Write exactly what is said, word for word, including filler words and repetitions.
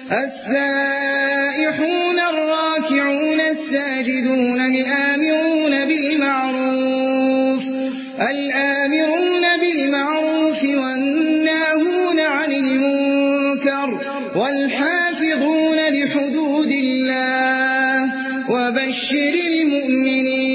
السائحون الراكعون الساجدون الآمرون بالمعروف الآمرون بالمعروف والناهون عن المنكر والحافظون لحدود الله وبشر المؤمنين